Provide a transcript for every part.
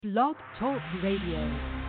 Blog Talk Radio.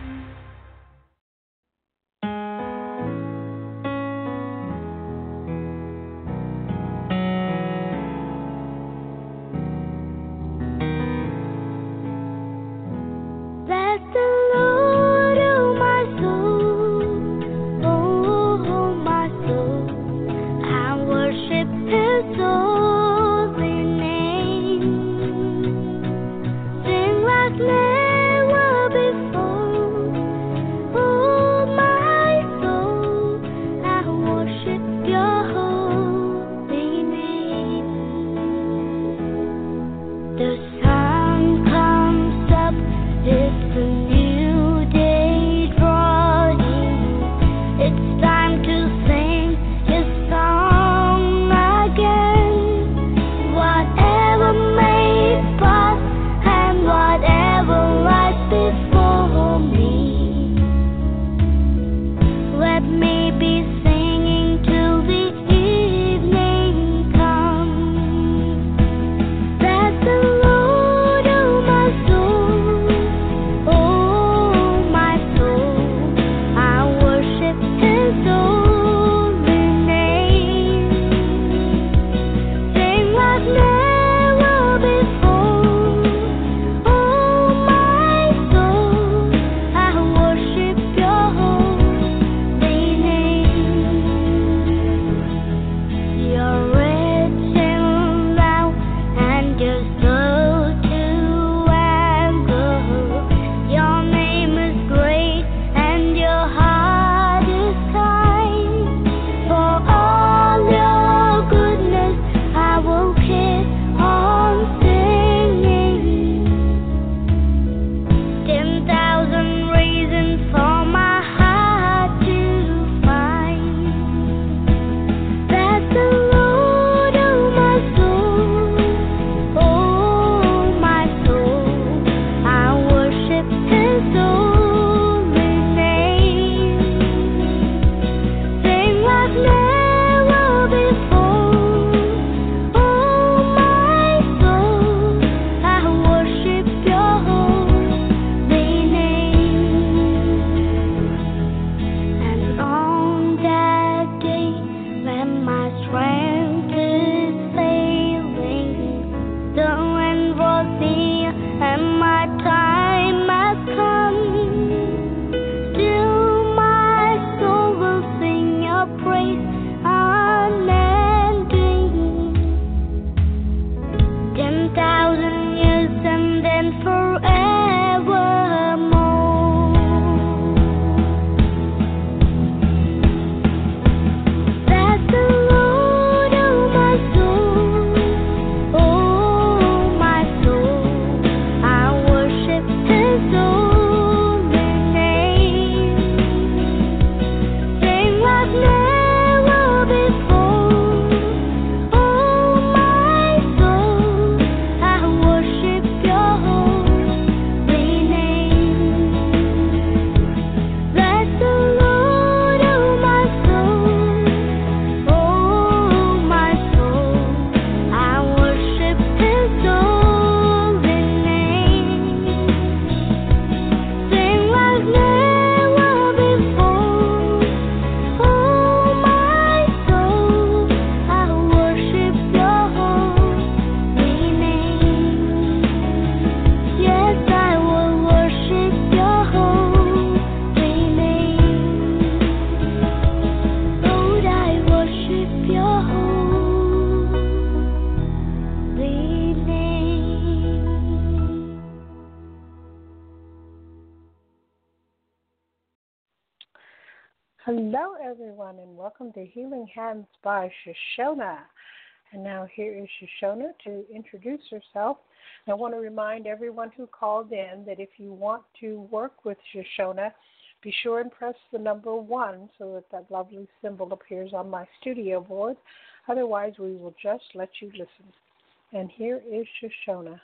Hello, everyone, and welcome to Healing Hands by Shoshona. And now here is Shoshona to introduce herself. And I want to remind everyone who called in that if you want to work with Shoshona, be sure and press the number 1 so that that lovely symbol appears on my studio board. Otherwise, we will just let you listen. And here is Shoshona.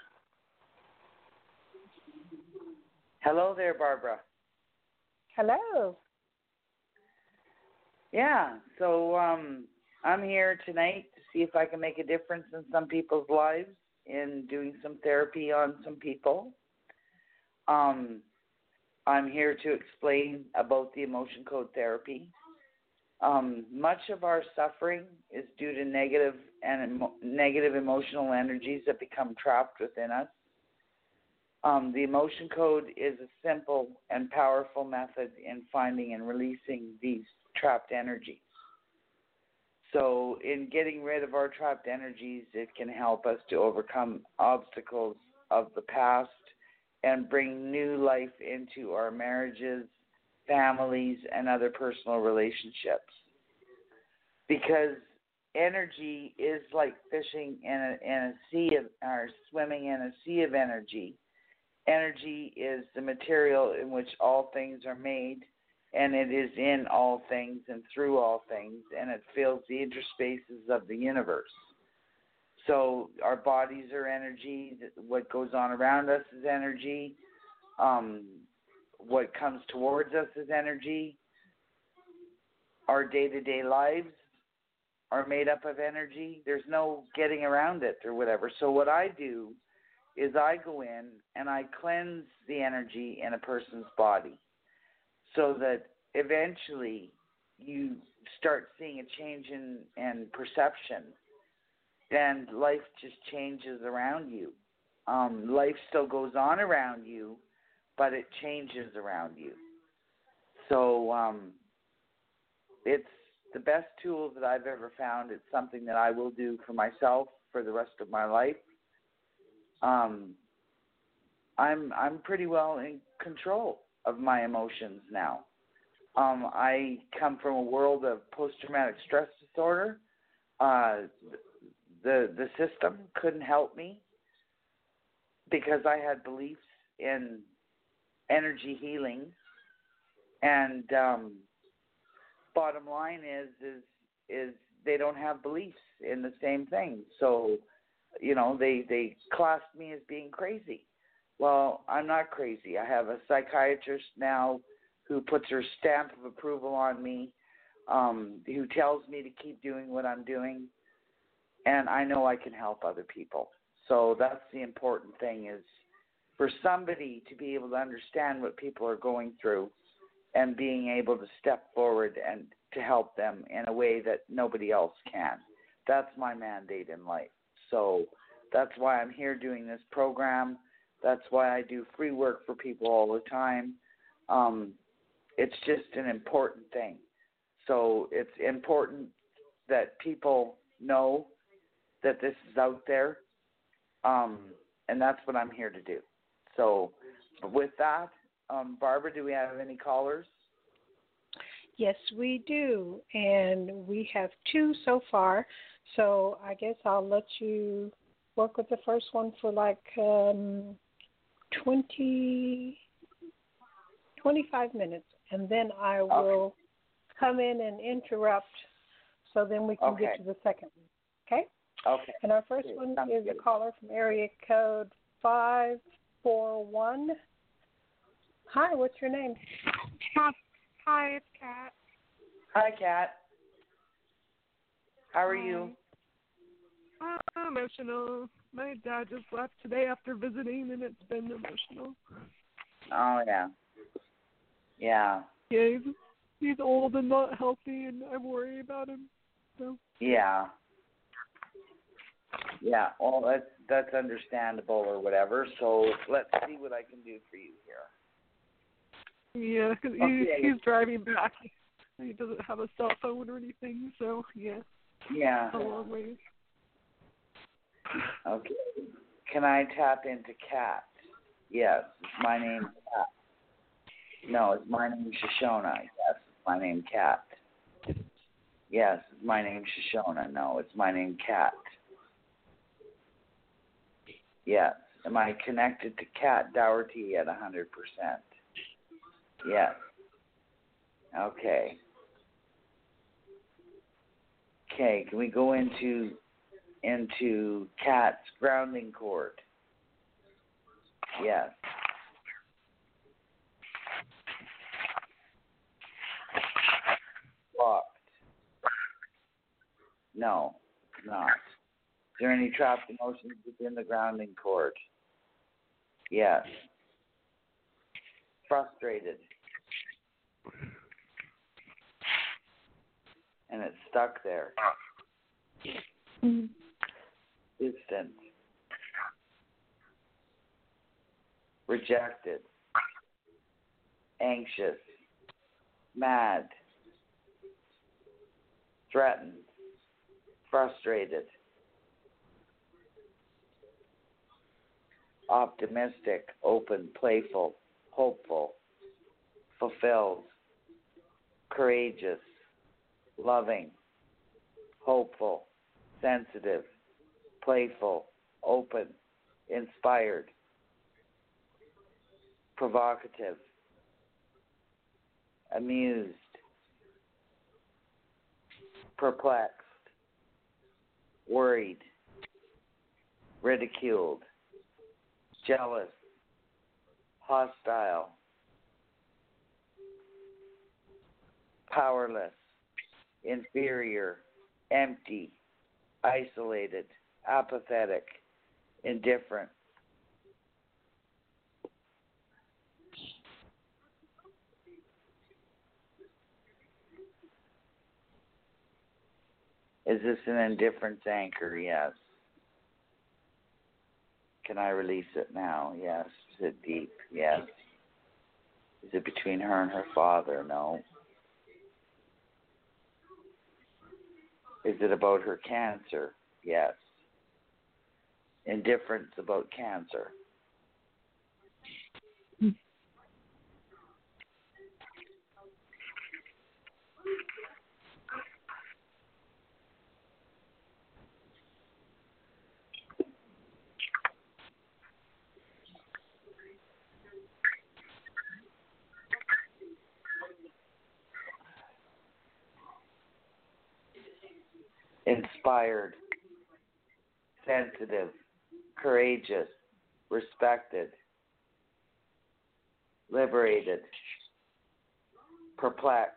Hello there, Barbara. Hello. Yeah, so I'm here tonight to see if I can make a difference in some people's lives in doing some therapy on some people. I'm here to explain about the emotion code therapy. Much of our suffering is due to negative emotional energies that become trapped within us. The emotion code is a simple and powerful method in finding and releasing these trapped energies. So in getting rid of our trapped energies, it can help us to overcome obstacles of the past and bring new life into our marriages, families, and other personal relationships. Because energy is like fishing in a sea of, or swimming in a sea of energy. Energy is the material in which all things are made, and it is in all things and through all things, and it fills the interspaces of the universe. So our bodies are energy. What goes on around us is energy. What comes towards us is energy. Our day-to-day lives are made up of energy. There's no getting around it or whatever. So what I do is I go in and I cleanse the energy in a person's body so that eventually you start seeing a change in perception, and life just changes around you. Life still goes on around you, but it changes around you. So it's the best tool that I've ever found. It's something that I will do for myself for the rest of my life. I'm pretty well in control of my emotions now. I come from a world of post-traumatic stress disorder. The system couldn't help me because I had beliefs in energy healing, and bottom line is they don't have beliefs in the same thing. So, they classed me as being crazy. Well, I'm not crazy. I have a psychiatrist now who puts her stamp of approval on me, who tells me to keep doing what I'm doing, and I know I can help other people. So that's the important thing, is for somebody to be able to understand what people are going through and being able to step forward and to help them in a way that nobody else can. That's my mandate in life. So that's why I'm here doing this program. That's why I do free work for people all the time. It's just an important thing. So it's important that people know that this is out there, and that's what I'm here to do. So with that, Barbara, do we have any callers? Yes, we do, and we have 2 so far. So I guess I'll let you work with the first one for like 25 minutes, and then I will come in and interrupt, so then we can get to the second one. Okay? Okay. And our first one is a caller from area code 541. Hi, what's your name? Hi, it's Kat. Hi, Kat. How are you? Emotional. My dad just left today after visiting, and it's been emotional. Oh, yeah. Yeah. Yeah, he's old and not healthy, and I worry about him. So. Yeah. Yeah. Well, that's understandable or whatever. So let's see what I can do for you here. Yeah, because he's driving back. He doesn't have a cell phone or anything, so yeah. Yeah. A long ways. Okay. Can I tap into Kat? Yes. Is my name Kat? No, it's my name Shoshona. Yes. It's my name Kat. Yes. It's my name Shoshona. No, it's my name Kat. Yes. Am I connected to Kat Dougherty at 100%? Yes. Okay. Okay, can we go into Kat's grounding cord? Yes. Blocked. No, it's not. Is there any trapped emotions within the grounding cord? Yes. frustrated, and it's stuck there. Distant, rejected, anxious, mad, threatened, frustrated, optimistic, open, playful, hopeful, fulfilled, courageous, loving, hopeful, sensitive, playful, open, inspired, provocative, amused, perplexed, worried, ridiculed, jealous, hostile, powerless, inferior, empty, isolated, apathetic, indifferent. Is this an indifference anchor? Yes. Can I release it now? Yes. Is it deep? Yes. Is it between her and her father? No. Is it about her cancer? Yes. Indifference about cancer. Inspired, sensitive, courageous, respected, liberated, perplexed,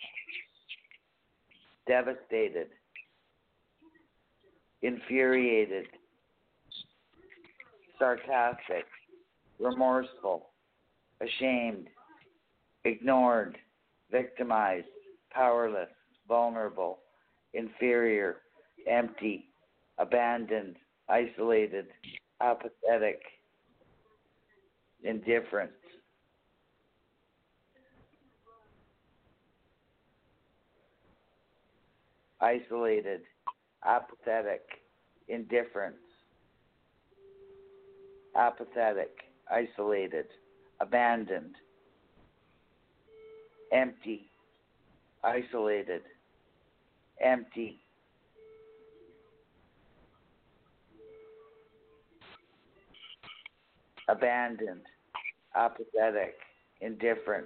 devastated, infuriated, sarcastic, remorseful, ashamed, ignored, victimized, powerless, vulnerable, inferior, empty, abandoned, isolated, apathetic, indifferent. Isolated, apathetic, indifference, apathetic, isolated, abandoned, empty, isolated, empty, abandoned, apathetic, indifference.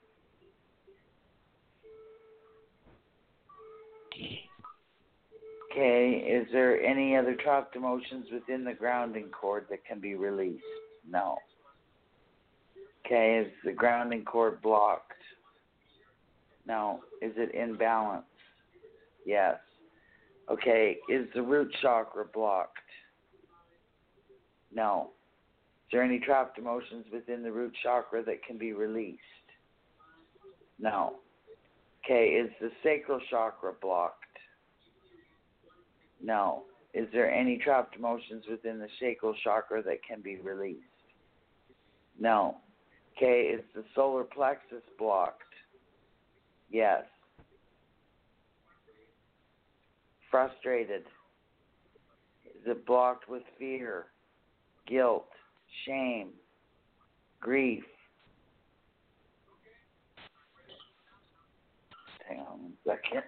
Okay, is there any other trapped emotions within the grounding cord that can be released? No. Okay, is the grounding cord blocked? No. Is it imbalanced? Yes. Okay, is the root chakra blocked? No. Is there any trapped emotions within the root chakra that can be released? No. Okay, is the sacral chakra blocked? No. Is there any trapped emotions within the sacral chakra that can be released? No. Okay, is the solar plexus blocked? Yes. Frustrated. Is it blocked with fear, guilt, shame, grief? Hang on one second.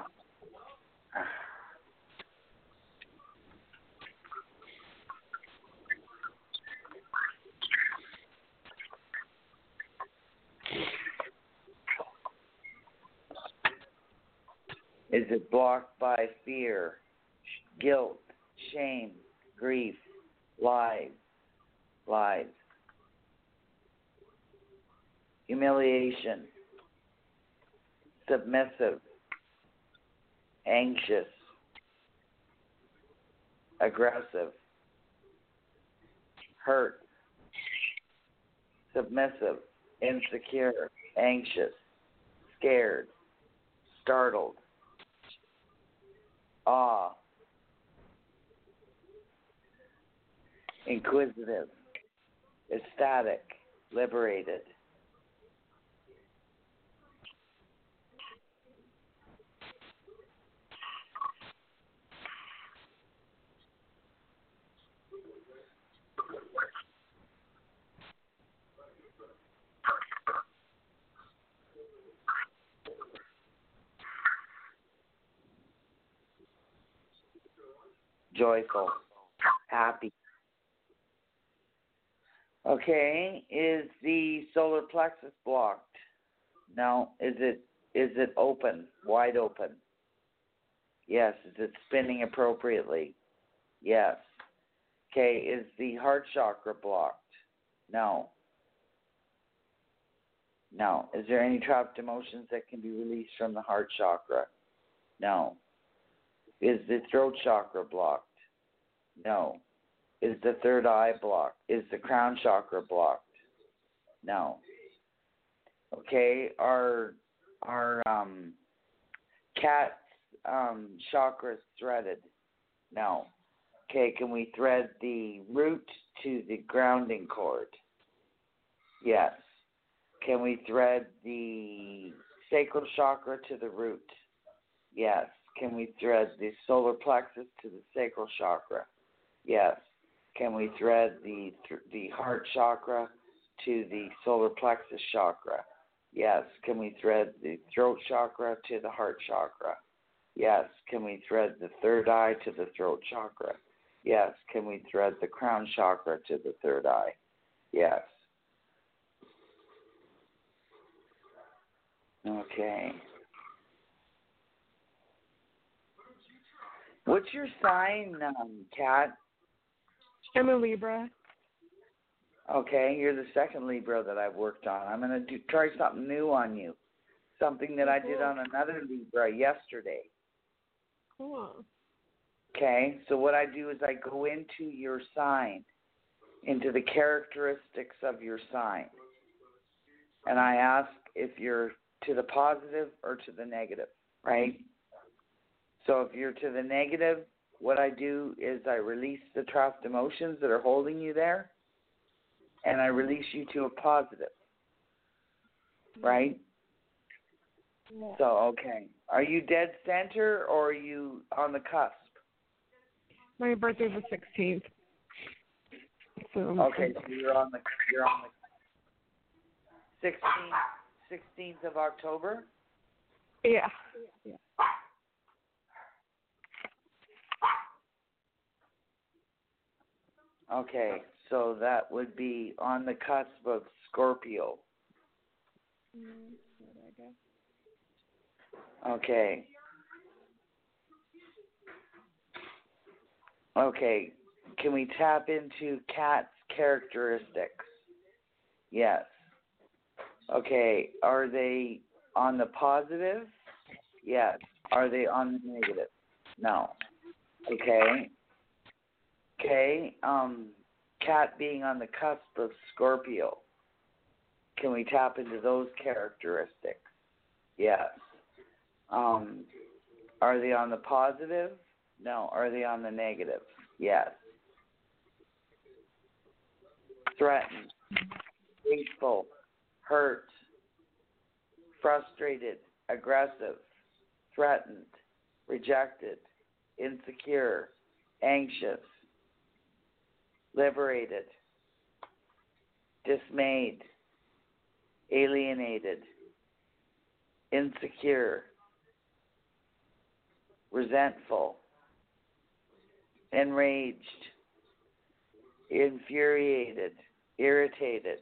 Is it blocked by fear, guilt, shame, grief, lies, humiliation, submissive, anxious, aggressive, hurt, submissive, insecure, anxious, scared, startled, awe, inquisitive, ecstatic, liberated. Joyful, happy. Okay, is the solar plexus blocked? No. Is it open, wide open? Yes. Is it spinning appropriately? Yes. Okay, is the heart chakra blocked? No. No. Is there any trapped emotions that can be released from the heart chakra? No. Is the throat chakra blocked? No. Is the third eye blocked? Is the crown chakra blocked? No. Okay, our cat's chakra threaded? No. Okay, can we thread the root to the grounding cord? Yes. Can we thread the sacral chakra to the root? Yes. Can we thread the solar plexus to the sacral chakra? Yes. Can we thread the heart chakra to the solar plexus chakra? Yes. Can we thread the throat chakra to the heart chakra? Yes. Can we thread the third eye to the throat chakra? Yes. Can we thread the crown chakra to the third eye? Yes. Okay. What's your sign, Kat? I'm a Libra. Okay, you're the second Libra that I've worked on. I'm going to try something new on you, something that I did on another Libra yesterday. Cool. Okay, so what I do is I go into your sign, into the characteristics of your sign, and I ask if you're to the positive or to the negative, right? So if you're to the negative, what I do is I release the trapped emotions that are holding you there, and I release you to a positive, right? Yeah. So, okay. Are you dead center or are you on the cusp? My birthday's the 16th. So Okay, so you're on the 16th of October? Yeah. Okay, so that would be on the cusp of Scorpio. Okay. Okay, can we tap into Kat's characteristics? Yes. Okay, are they on the positive? Yes. Are they on the negative? No. Okay. Okay, Kat being on the cusp of Scorpio, can we tap into those characteristics? Yes. Are they on the positive? No. Are they on the negative? Yes. Threatened, hateful, hurt, frustrated, aggressive, threatened, rejected, insecure, anxious, liberated, dismayed, alienated, insecure, resentful, enraged, infuriated, irritated,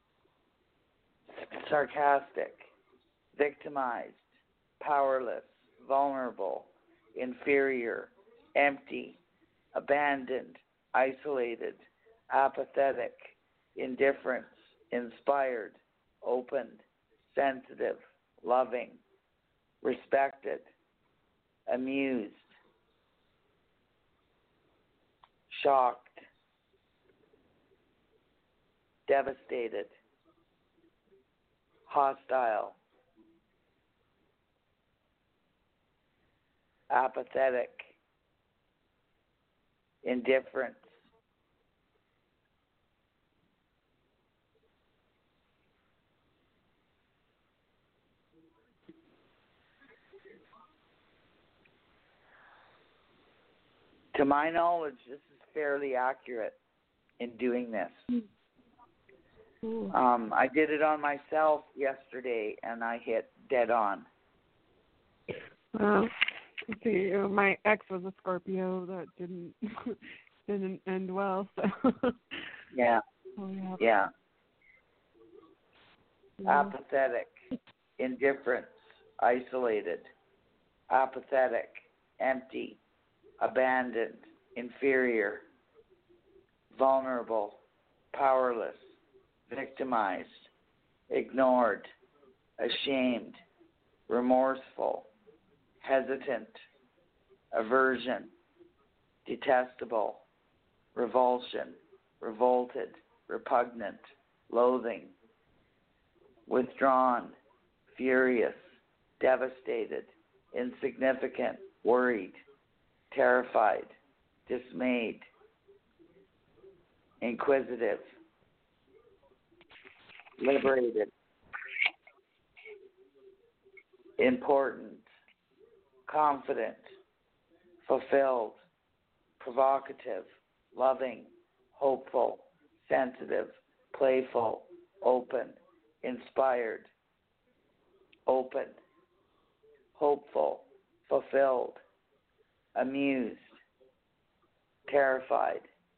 sarcastic, victimized, powerless, vulnerable, inferior, empty, abandoned, isolated, apathetic, indifferent, inspired, opened, sensitive, loving, respected, amused, shocked, devastated, hostile, apathetic, indifference, to my knowledge, this is fairly accurate in doing this. I did it on myself yesterday, and I hit dead on. Well, let's see, my ex was a Scorpio. That didn't end well. So Yeah. Oh, yeah. Yeah. Apathetic, indifference, isolated, apathetic, empty, abandoned, inferior, vulnerable, powerless, victimized, ignored, ashamed, remorseful, hesitant, aversion, detestable, revulsion, revolted, repugnant, loathing, withdrawn, furious, devastated, insignificant, worried, terrified, dismayed, inquisitive, liberated, important, confident, fulfilled, provocative, loving, hopeful, sensitive, playful, open, inspired, open, hopeful, fulfilled, amused, terrified,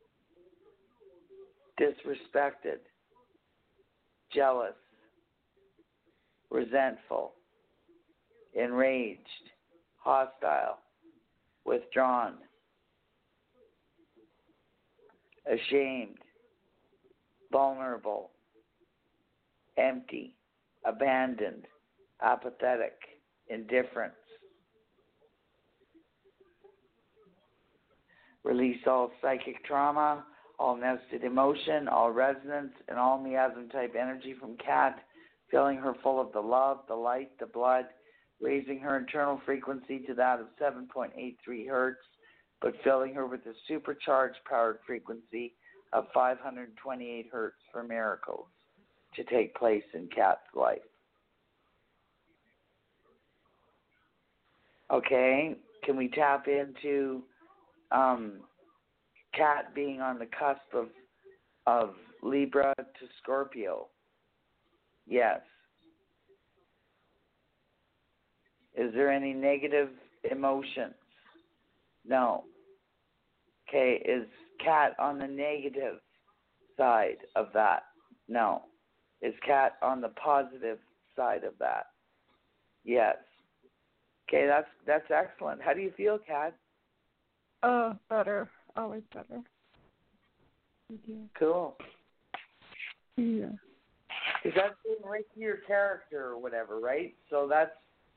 disrespected, jealous, resentful, enraged, hostile, withdrawn, ashamed, vulnerable, empty, abandoned, apathetic, indifference. Release all psychic trauma, all nested emotion, all resonance, and all miasm-type energy from Kat, filling her full of the love, the light, the blood, raising her internal frequency to that of 7.83 hertz, but filling her with a supercharged powered frequency of 528 hertz for miracles to take place in Kat's life. Okay, can we tap into Kat being on the cusp of Libra to Scorpio? Yes. Is there any negative emotions? No. Okay, is Kat on the negative side of that? No. Is Kat on the positive side of that? Yes. Okay, that's excellent. How do you feel, Kat? Better. Always better. Yeah. Cool. Yeah. Because that's being right to your character or whatever, right? So that's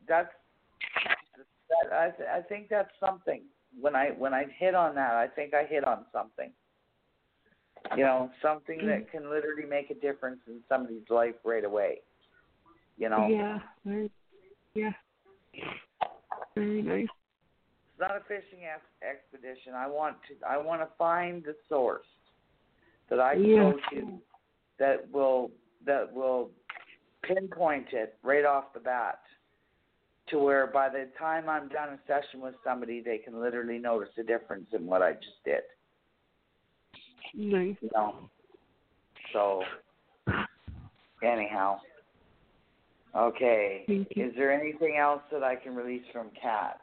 I think that's something. When I hit on that, I think I hit on something. You know, something that can literally make a difference in somebody's life right away. You know. Yeah. Yeah. Very nice. It's not a fishing expedition. I want to find the source that I can go to that will pinpoint it right off the bat, to where by the time I'm done a session with somebody, they can literally notice a difference in what I just did. Nice. You know? So, anyhow. Okay. Is there anything else that I can release from Kat?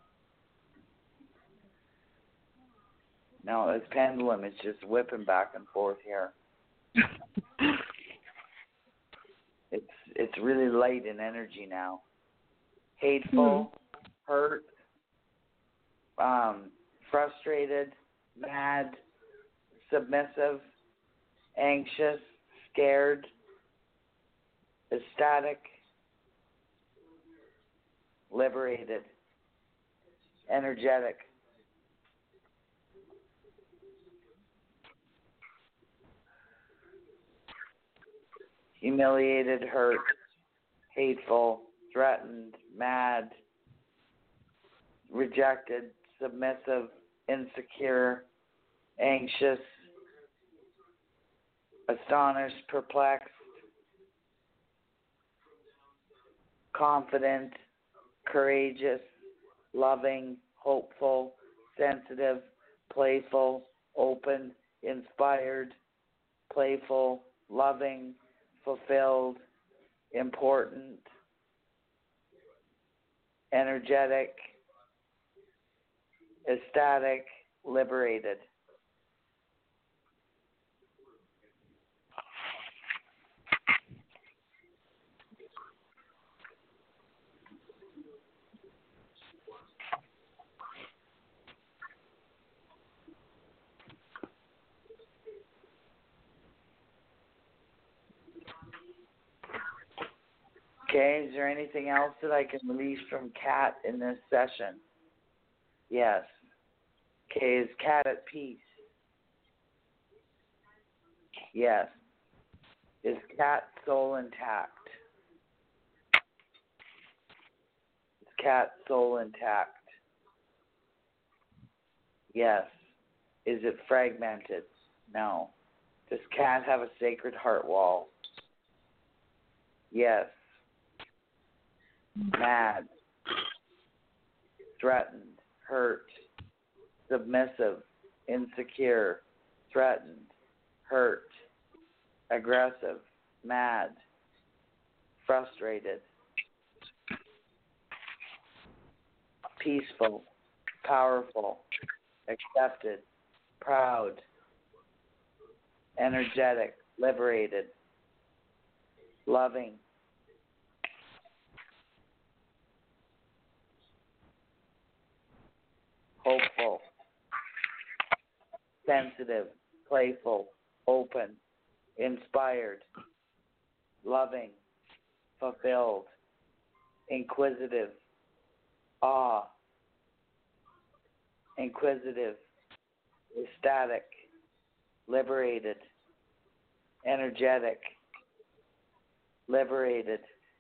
No, this pendulum is just whipping back and forth here. It's really light in energy now. Hateful, hurt, frustrated, mad, submissive, anxious, scared, ecstatic, liberated, energetic. Humiliated, hurt, hateful, threatened, mad, rejected, submissive, insecure, anxious, astonished, perplexed, confident, courageous, loving, hopeful, sensitive, playful, open, inspired, playful, loving, fulfilled, important, energetic, ecstatic, liberated. Okay, is there anything else that I can release from Kat in this session? Yes. Okay, is Kat at peace? Yes. Is Kat's soul intact? Is Kat's soul intact? Yes. Is it fragmented? No. Does Kat have a sacred heart wall? Yes. Mad, threatened, hurt, submissive, insecure, threatened, hurt, aggressive, mad, frustrated, peaceful, powerful, accepted, proud, energetic, liberated, loving, hopeful, sensitive, playful, open, inspired, loving, fulfilled, inquisitive, awe, inquisitive, ecstatic, liberated, energetic, liberated.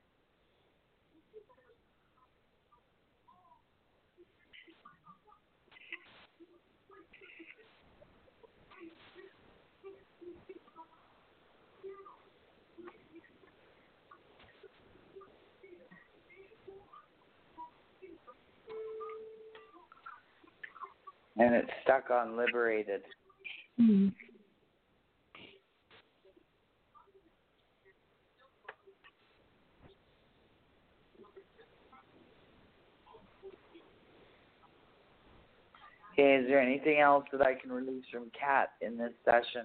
And it's stuck on liberated. Mm-hmm. Okay, is there anything else that I can release from Kat in this session?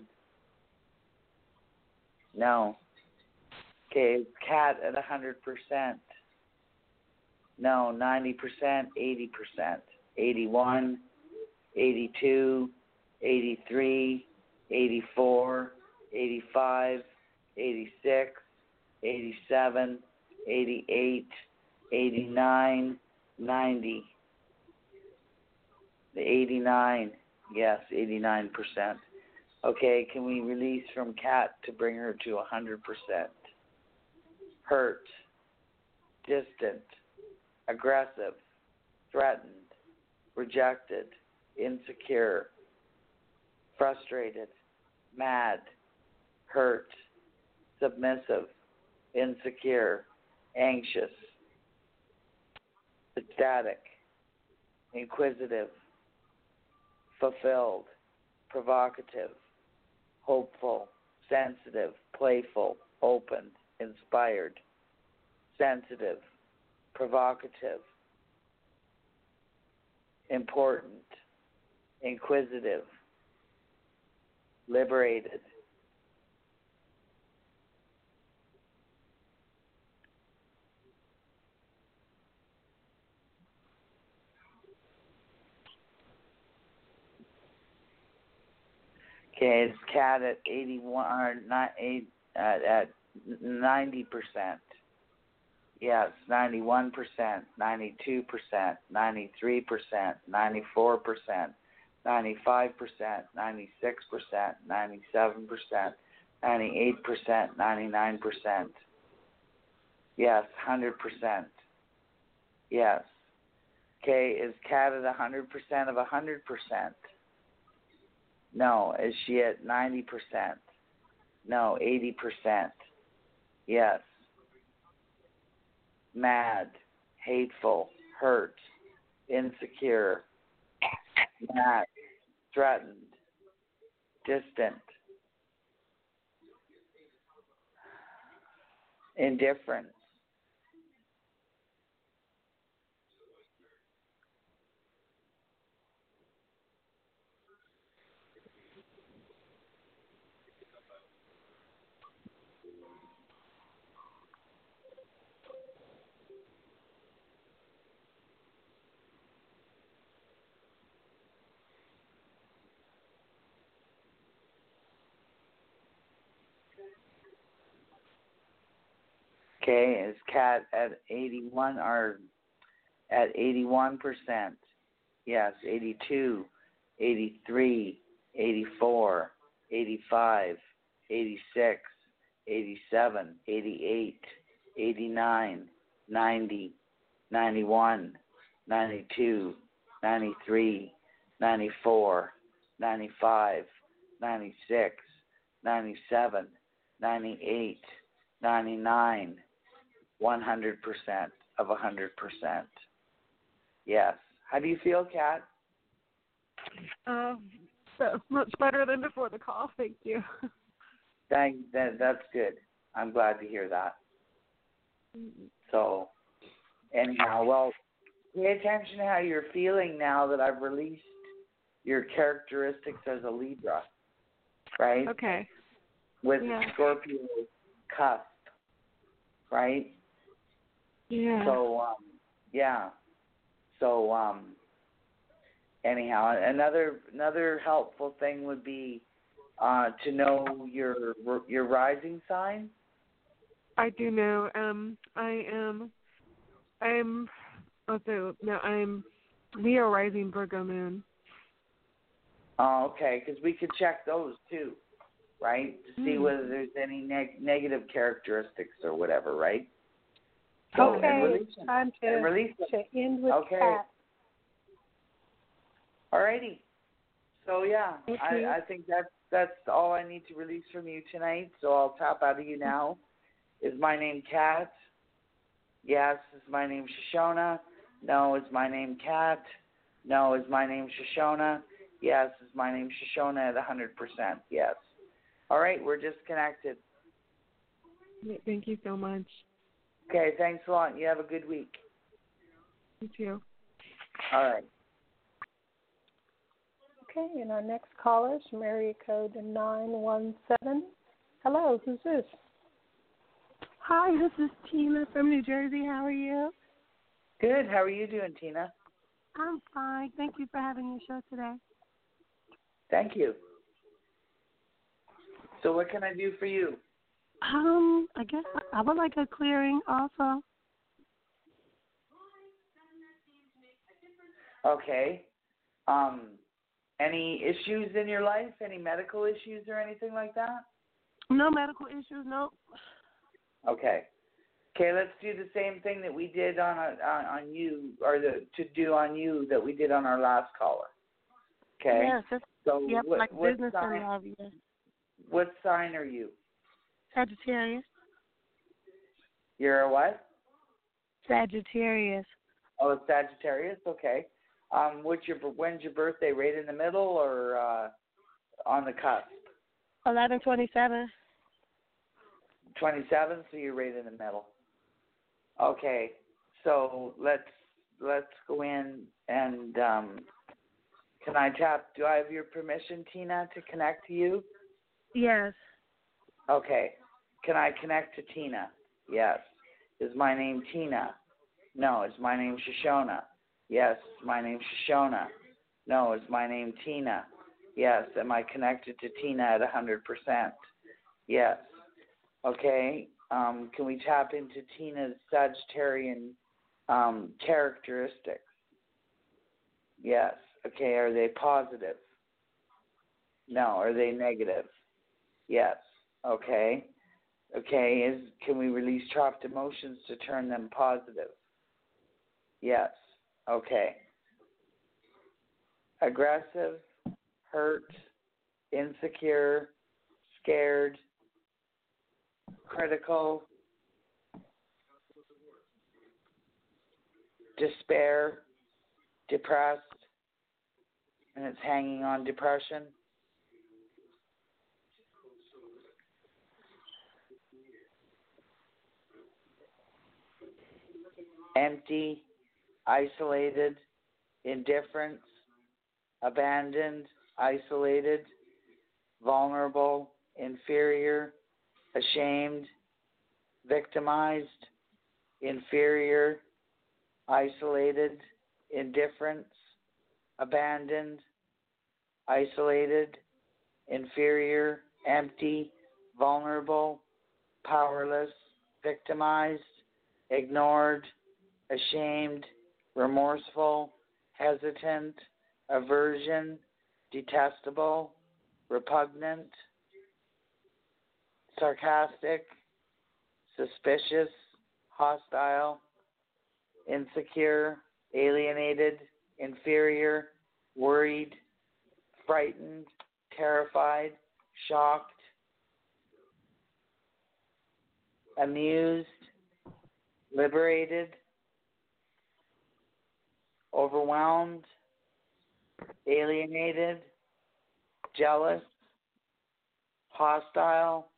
No. Okay, is Kat at 100%? No, 90%, 80%, 81, 82, 83, 84, 85, 86, 87, 88, 89, 90. The 89, yes, 89%. Okay, can we release from Kat to bring her to 100%? Hurt, distant, aggressive, threatened, rejected, insecure, frustrated, mad, hurt, submissive, insecure, anxious, ecstatic, inquisitive, fulfilled, provocative, hopeful, sensitive, playful, open, inspired, sensitive, provocative, important, inquisitive, liberated. Okay, it's Kat at 81 or not at 90%. Yes, 91%, 92%, 93%, 94%, 95%, 96%, 97%, 98%, 99%. Yes, 100%. Yes. Okay, is Kat at 100% of 100%? No. Is she at 90%? No, 80%. Yes. Mad, hateful, hurt, insecure, mad, threatened, distant, indifferent. Okay, is Kat at 81 or at 81%? Yes, 82, 83, 84, 85, 86, 87, 88, 89, 90, 91, 92, 93, 94, 95, 96, 97, 98, 99, 100% of 100%. Yes. How do you feel, Kat? So much better than before the call. Thank you. That's good. I'm glad to hear that. So, anyhow, well, pay attention to how you're feeling now that I've released your characteristics as a Libra, right? Okay. With Scorpio cusp, right? Yeah. So, yeah. So, anyhow, another helpful thing would be to know your rising sign. I do know. I'm Leo rising Virgo moon. Oh, okay, because we could check those too, right? To see whether there's any negative characteristics or whatever, right? So, okay, time to end with Kat. Alrighty. So yeah, I think that's all I need to release from you tonight. So I'll tap out of you now. Is my name Kat? Yes. Is my name Shoshona? No. Is my name Kat? No. Is my name Shoshona? Yes. Is my name Shoshona at 100%? Yes. All right, we're disconnected. Thank you so much. Okay, thanks a lot. You have a good week. You too. All right. Okay, and our next caller is from area code 917. Hello, who's this? Hi, this is Tina from New Jersey. How are you? Good. How are you doing, Tina? I'm fine. Thank you for having your show today. Thank you. So what can I do for you? I guess I would like a clearing also. Okay. Any issues in your life? Any medical issues or anything like that? No medical issues, no. Okay. Okay, let's do the same thing that we did on you, or to do on you that we did on our last caller. Okay. Yes. So yep, like what business sign, and love. Yes. What sign are you? Sagittarius. You're a what? Sagittarius. Oh, it's Sagittarius. Okay. When's your birthday? Right in the middle or on the cusp? 11/27. 27. So you're right in the middle. Okay. So let's go in and can I tap? Do I have your permission, Tina, to connect to you? Yes. Okay. Can I connect to Tina? Yes. Is my name Tina? No. Is my name Shoshona? Yes. Is my name Shoshona? No. Is my name Tina? Yes. Am I connected to Tina at 100%? Yes. Okay. Can we tap into Tina's Sagittarian characteristics? Yes. Okay. Are they positive? No. Are they negative? Yes. Okay. Okay, can we release trapped emotions to turn them positive? Yes. Okay. Aggressive, hurt, insecure, scared, critical, despair, depressed, and it's hanging on depression. Empty, isolated, indifference, abandoned, isolated, vulnerable, inferior, ashamed, victimized, inferior, isolated, indifference, abandoned, isolated, inferior, empty, vulnerable, powerless, victimized, ignored, ashamed, remorseful, hesitant, aversion, detestable, repugnant, sarcastic, suspicious, hostile, insecure, alienated, inferior, worried, frightened, terrified, shocked, amused, liberated, overwhelmed, alienated, jealous, hostile,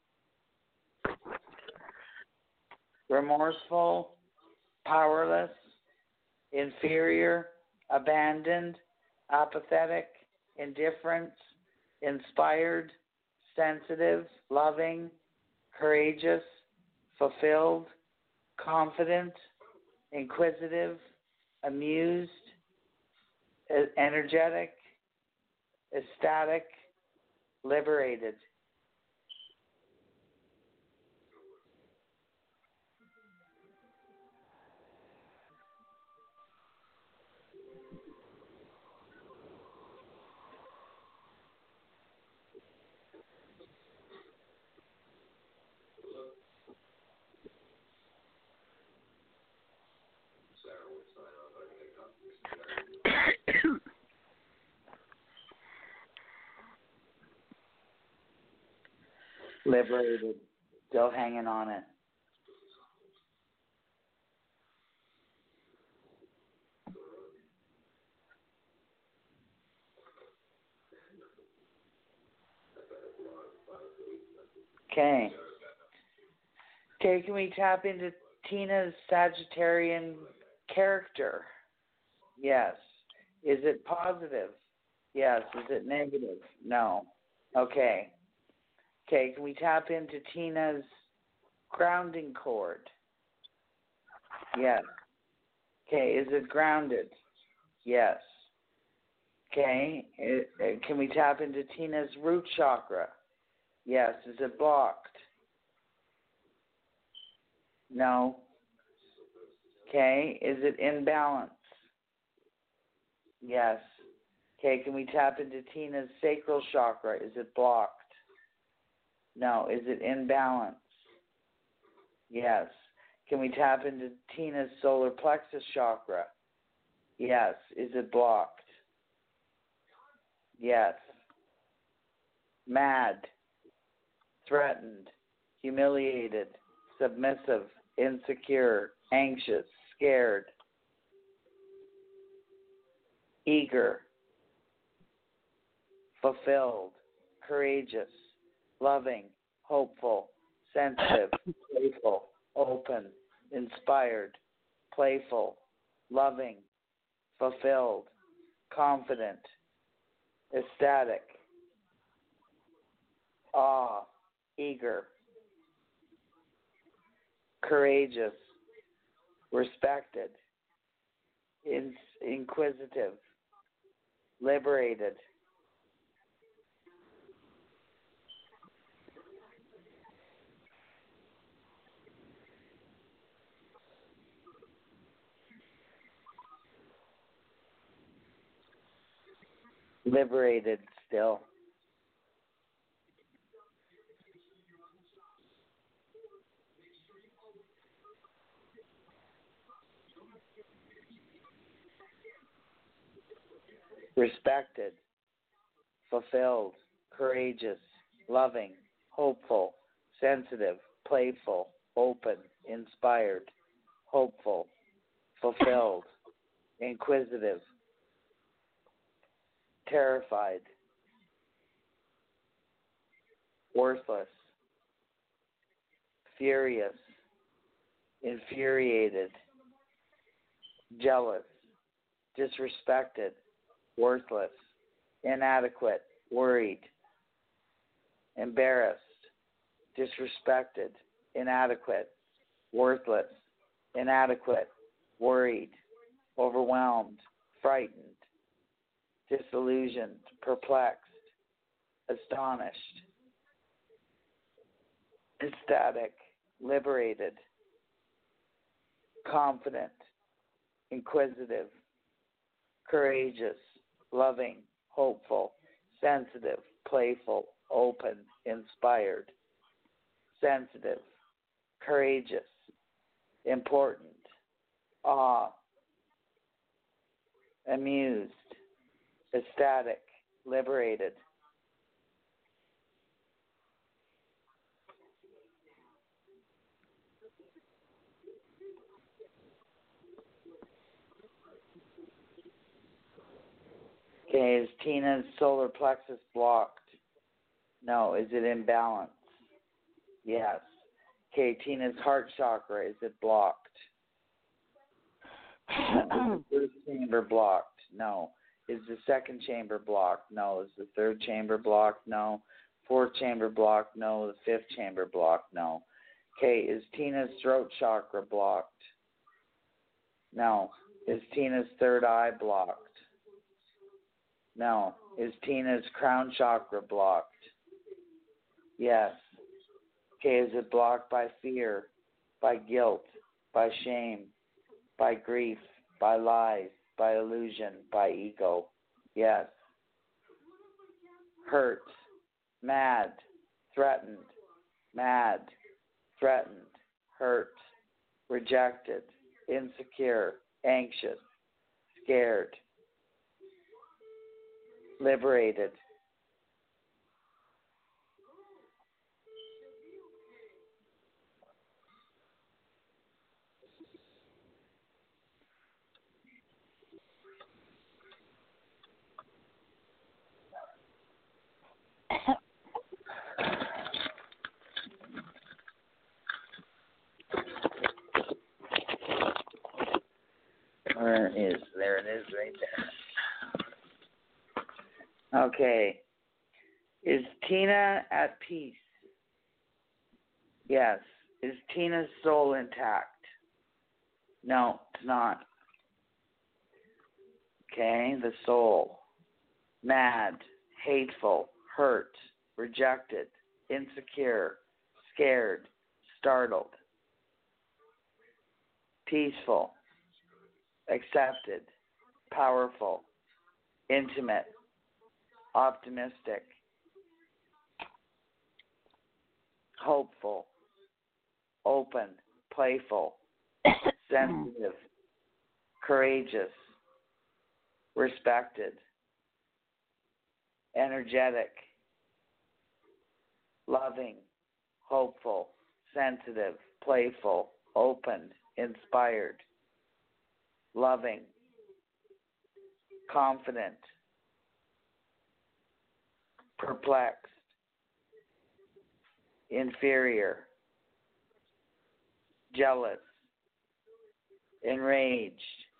remorseful, powerless, inferior, abandoned, apathetic, indifferent, inspired, sensitive, loving, courageous, fulfilled, confident, inquisitive, amused, energetic, ecstatic, liberated. Liberated, still hanging on it. Okay. Okay, can we tap into Tina's Sagittarian character? Yes. Is it positive? Yes. Is it negative? No. Okay. Okay, can we tap into Tina's grounding cord? Yes. Okay, is it grounded? Yes. Okay, can we tap into Tina's root chakra? Yes. Is it blocked? No. Okay, is it in balance? Yes. Okay, can we tap into Tina's sacral chakra? Is it blocked? No. Is it in balance? Yes. Can we tap into Tina's solar plexus chakra? Yes. Is it blocked? Yes. Mad, threatened, humiliated, submissive, insecure, anxious, scared, eager, fulfilled, courageous, loving, hopeful, sensitive, playful, open, inspired, playful, loving, fulfilled, confident, ecstatic, awe, eager, courageous, respected, inquisitive, liberated. Liberated still. respected, fulfilled, courageous, loving, hopeful, sensitive, playful, open, inspired, hopeful, fulfilled, inquisitive, terrified, worthless, furious, infuriated, jealous, disrespected, worthless, inadequate, worried, embarrassed, disrespected, inadequate, worthless, inadequate, worried, overwhelmed, frightened, disillusioned, perplexed, astonished, ecstatic, liberated, confident, inquisitive, courageous, loving, hopeful, sensitive, playful, open, inspired, sensitive, courageous, important, awe, amused, ecstatic, liberated. Okay, is Tina's solar plexus blocked? No. Is it imbalanced? Yes. Okay, Tina's heart chakra, is it blocked? Is the first chamber blocked? No. Is the second chamber blocked? No. Is the third chamber blocked? No. Fourth chamber blocked? No. The fifth chamber blocked? No. Okay, is Tina's throat chakra blocked? No. Is Tina's third eye blocked? No. Is Tina's crown chakra blocked? Yes. Okay, is it blocked by fear, by guilt, by shame, by grief, by lies, by illusion, by ego? Yes. Hurt, mad, threatened, hurt, rejected, insecure, anxious, scared, liberated. There it is right there. Okay. Is Tina at peace? Yes. Is Tina's soul intact? No, it's not. Okay, the soul. Mad, hateful, hurt, rejected, insecure, scared, startled, peaceful, accepted, powerful, intimate, optimistic, hopeful, open, playful, sensitive, courageous, respected, energetic, loving, hopeful, sensitive, playful, open, inspired, loving, confident, perplexed, inferior, jealous, enraged,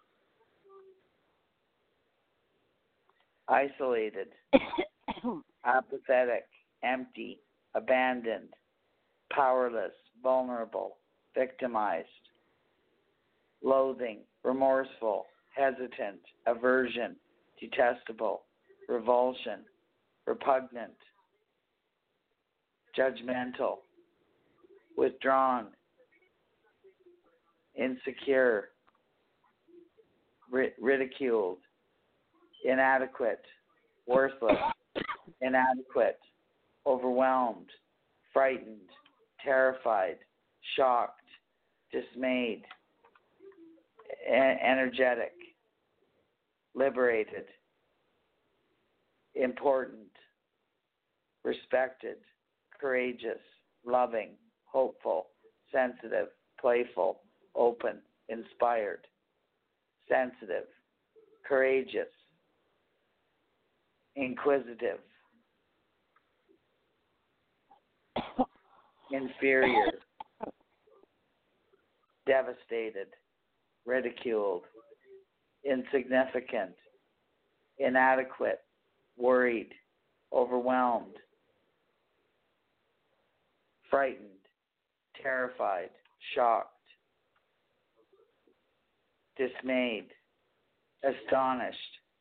isolated, apathetic, empty, abandoned, powerless, vulnerable, victimized, loathing, remorseful, hesitant, aversion, detestable, revulsion, repugnant, judgmental, withdrawn, insecure, ridiculed, inadequate, worthless, inadequate, overwhelmed, frightened, terrified, shocked, dismayed, energetic, liberated, important, respected, courageous, loving, hopeful, sensitive, playful, open, inspired, sensitive, courageous, inquisitive, inferior, devastated, ridiculed, insignificant, inadequate, worried, overwhelmed, frightened, terrified, shocked, dismayed, astonished,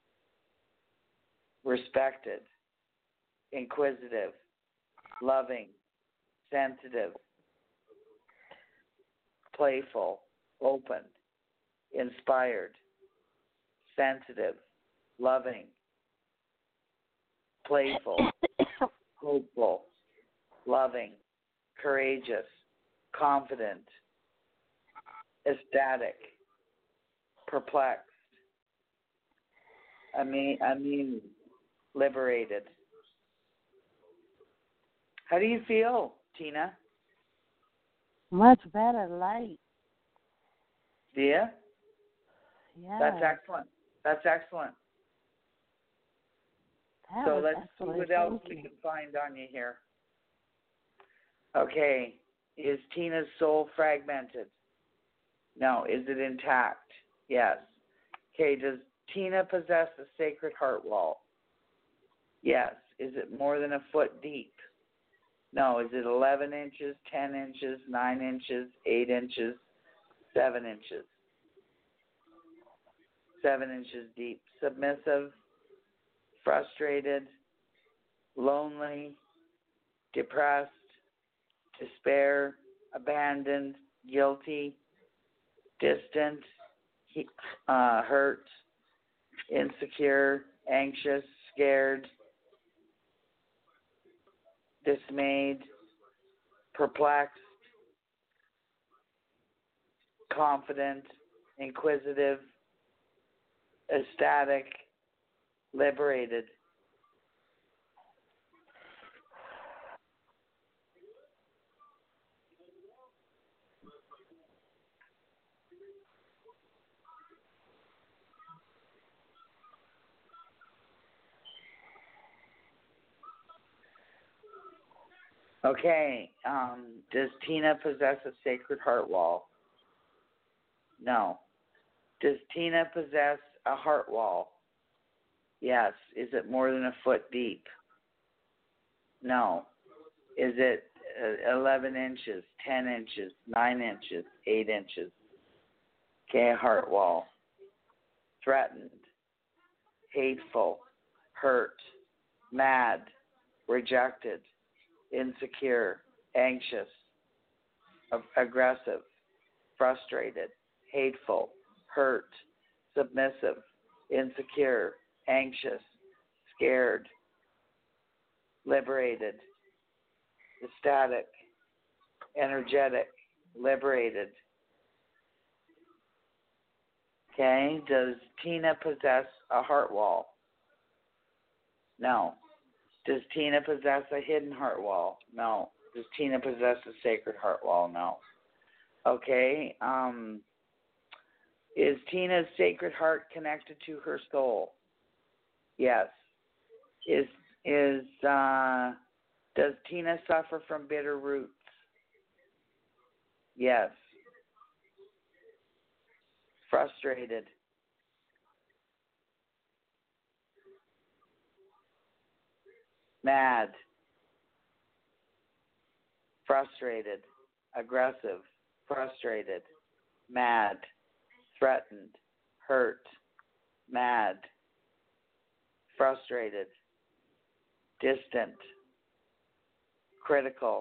respected, inquisitive, loving, sensitive, playful, open, inspired, sensitive, loving, playful, hopeful, loving, courageous, confident, ecstatic, perplexed, liberated. How do you feel, Tina? Much better, light. Do you? Yeah. That's excellent. That's excellent. So let's see what else we can find on you here. Okay. Is Tina's soul fragmented? No. Is it intact? Yes. Okay. Does Tina possess a sacred heart wall? Yes. Is it more than a foot deep? No. Is it 11 inches, 10 inches, 9 inches, 8 inches, 7 inches? 7 inches deep. Submissive, frustrated, lonely, depressed, despair, abandoned, guilty, distant, hurt, insecure, anxious, scared, dismayed, perplexed, confident, inquisitive, ecstatic, liberated. Okay, does Tina possess a sacred heart wall? No. Does Tina possess a heart wall? Yes. Is it more than a foot deep? No. Is it 11 inches, 10 inches, 9 inches, 8 inches? Okay, a heart wall. Threatened, hateful, hurt, mad, rejected, insecure, anxious, aggressive, frustrated, hateful, hurt, submissive, insecure, anxious, scared, liberated, ecstatic, energetic, liberated. Okay, does Tina possess a heart wall? No. Does Tina possess a hidden heart wall? No. Does Tina possess a sacred heart wall? No. Okay, is Tina's sacred heart connected to her soul? Yes. Does Tina suffer from bitter roots? Yes. Frustrated. Mad. Frustrated. Aggressive. Frustrated. Mad. Threatened. Hurt. Mad. Frustrated. Distant. Critical.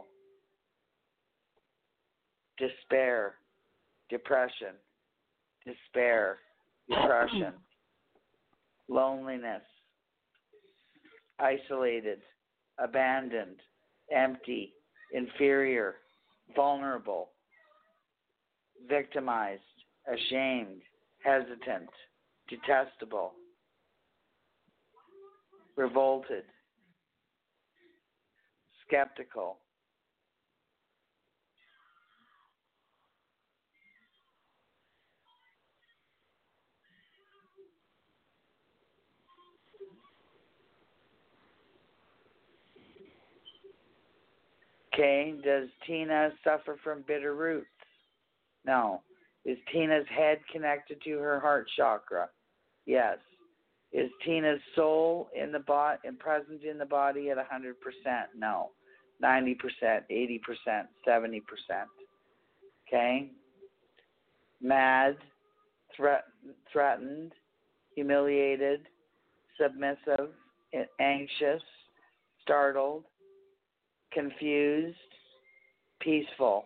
Despair. Depression. Despair. Depression. Loneliness. Isolated. Abandoned. Empty. Inferior. Vulnerable. Victimized. Ashamed. Hesitant. Detestable. revolted, skeptical, okay. Does Tina suffer from bitter roots? No. Is Tina's head connected to her heart chakra? Yes. Is Tina's soul in the body and present in the body at 100%? No. 90%, 80%, 70%. Okay? Mad, threatened, humiliated, submissive, anxious, startled, confused, peaceful,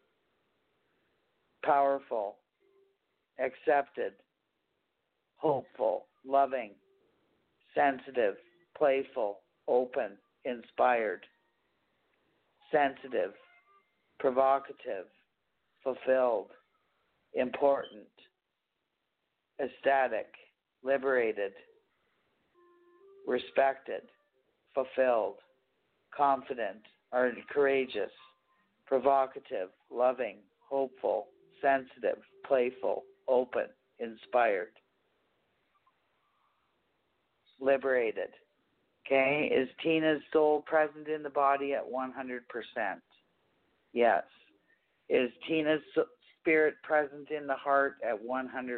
powerful, accepted, hopeful, loving, sensitive, playful, open, inspired, sensitive, provocative, fulfilled, important, ecstatic, liberated, respected, fulfilled, confident, or courageous, provocative, loving, hopeful, sensitive, playful, open, inspired, liberated. Okay, is Tina's soul present in the body at 100%? Yes. Is Tina's spirit present in the heart at 100%?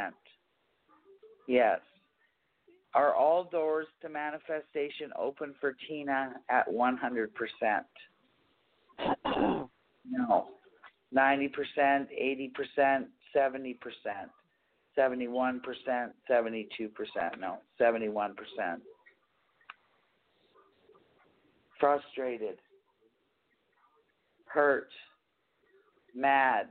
Yes. Are all doors to manifestation open for Tina at 100%? No. 90%, 80%, 70%, 71%, 72%. No, 71%. Frustrated, hurt, mad,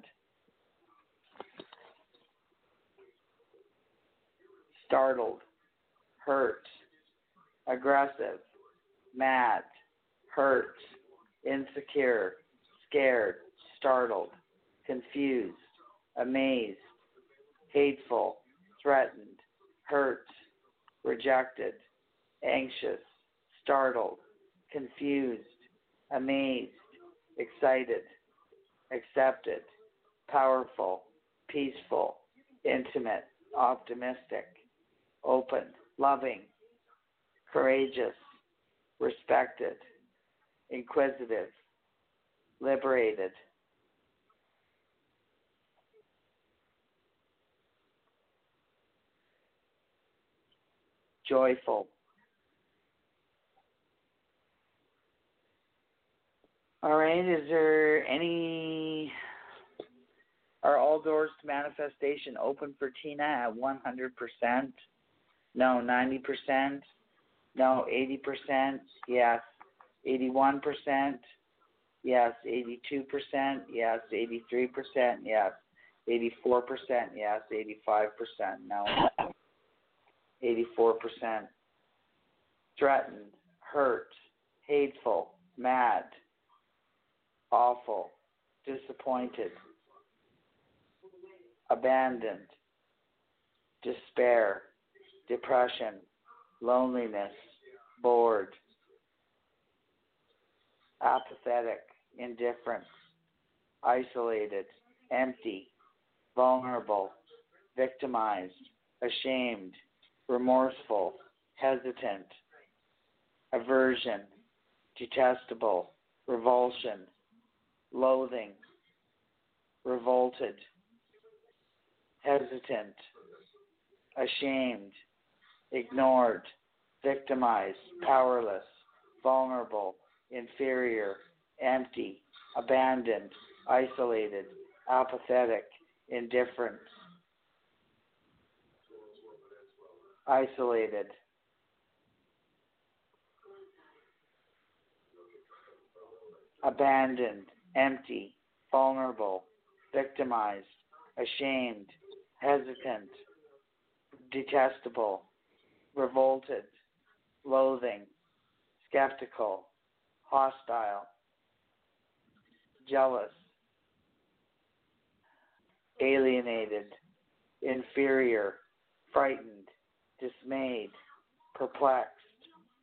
startled, hurt, aggressive, mad, hurt, insecure, scared, startled, confused, amazed, hateful, threatened, hurt, rejected, anxious, startled, confused, amazed, excited, accepted, powerful, peaceful, intimate, optimistic, open, loving, courageous, respected, inquisitive, liberated, joyful. All right, are all doors to manifestation open for Tina at 100%? No, 90%? No, 80%? Yes. 81%? Yes. 82%? Yes. 83%? Yes. 84%? Yes. 85%? No. 84%. Threatened, hurt, hateful, mad, awful, disappointed, abandoned, despair, depression, loneliness, bored, apathetic, indifferent, isolated, empty, vulnerable, victimized, ashamed, remorseful, hesitant, aversion, detestable, revulsion, loathing, revolted, hesitant, ashamed, ignored, victimized, powerless, vulnerable, inferior, empty, abandoned, isolated, apathetic, indifferent, isolated, abandoned, empty, vulnerable, victimized, ashamed, hesitant, detestable, revolted, loathing, skeptical, hostile, jealous, alienated, inferior, frightened, dismayed, perplexed,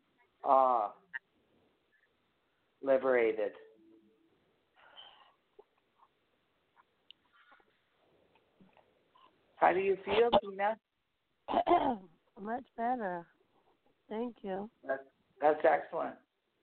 liberated. How do you feel, Tina? Much better. Thank you. That's excellent.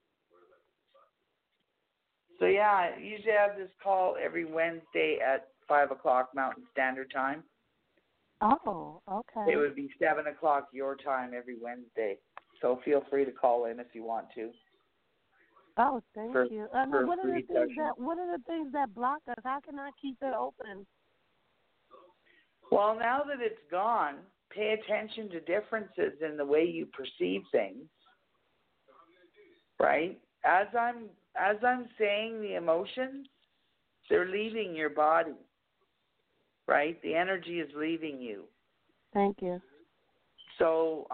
So yeah, I usually have this call every Wednesday at 5 o'clock Mountain Standard Time. Oh, okay. It would be 7 o'clock your time every Wednesday. So feel free to call in if you want to. Oh, thank you. What are the things that block us? How can I keep it open? Well, now that it's gone, pay attention to differences in the way you perceive things. Right? As I'm saying the emotions, they're leaving your body. Right? The energy is leaving you. Thank you. So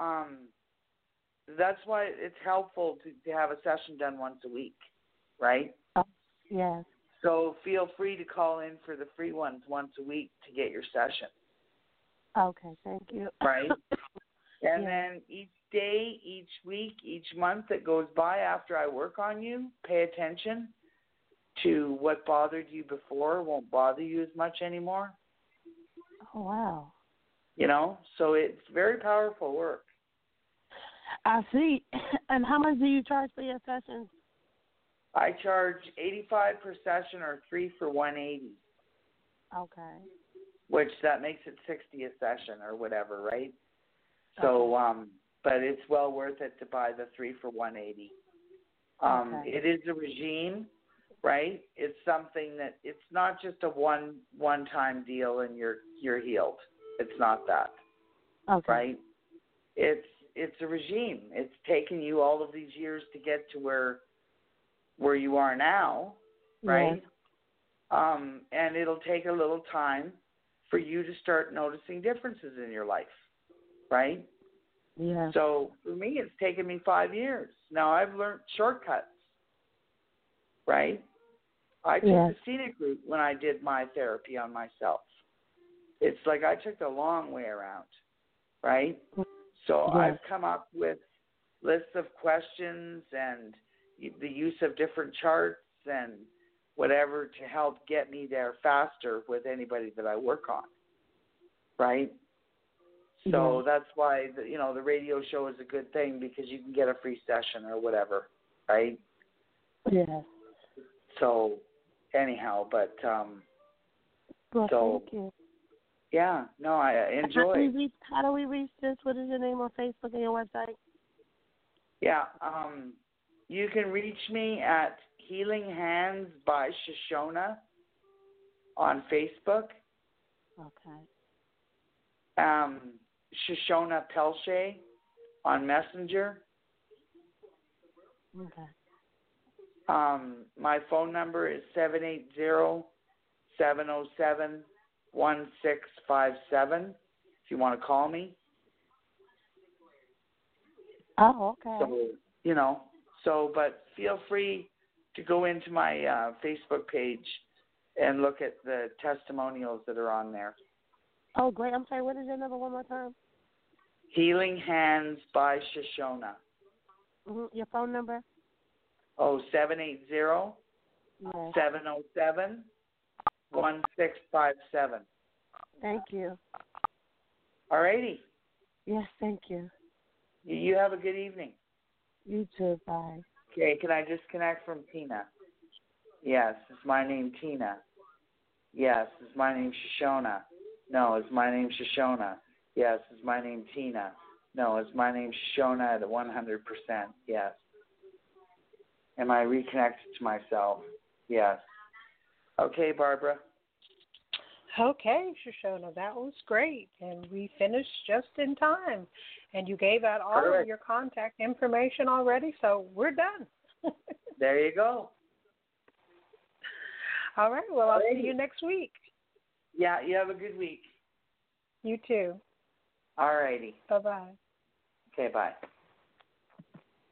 that's why it's helpful to have a session done once a week, right? Oh, yes. So feel free to call in for the free ones once a week to get your session. Okay, thank you. Right? And then each day, each week, each month that goes by after I work on you, pay attention to what bothered you before won't bother you as much anymore. Oh, wow. You know, so it's very powerful work. I see. And how much do you charge for your sessions? I charge $85 per session or 3 for $180. Okay. Which that makes it $60 a session or whatever, right? So, but it's well worth it to buy the 3 for $180. It is a regime, right? It's something that it's not just a one-time deal and you're healed. It's not that, right? It's a regime. It's taken you all of these years to get to where you are now, right? Yes. And it'll take a little time for you to start noticing differences in your life, right? Yeah. So for me, it's taken me 5 years. Now I've learned shortcuts, right? I took the scenic route when I did my therapy on myself. It's like I took the long way around, right? So I've come up with lists of questions and the use of different charts and whatever to help get me there faster with anybody that I work on, right? So that's why the radio show is a good thing because you can get a free session or whatever, right? Yeah. So anyhow, but thank you. Yeah, no, I enjoy. How do we reach this? What is your name on Facebook and your website? Yeah, you can reach me at Healing Hands by Shoshona on Facebook. Okay. Shoshona Pelche on Messenger. Okay. My phone number is 780-707-1657 if you want to call me. Oh, okay. So, but feel free to go into my Facebook page and look at the testimonials that are on there. Oh, great. I'm sorry, what is your number one more time? Healing Hands by Shoshona. Your phone number? 780-707-1657. Thank you. All righty. Yes, thank you. You have a good evening. You too. Bye. Okay, can I disconnect from Tina? Yes, is my name Tina? Yes, is my name Shoshona? No, is my name Shoshona? Yes, is my name Tina? No, is my name Shoshona at 100%? Yes. Am I reconnected to myself? Yes. Okay, Barbara. Okay, Shoshona, that was great. And we finished just in time. And you gave out all of your contact information already, so we're done. There you go. All right, well, I'll see you next week. Yeah, you have a good week. You too. All righty. Bye-bye. Okay, bye.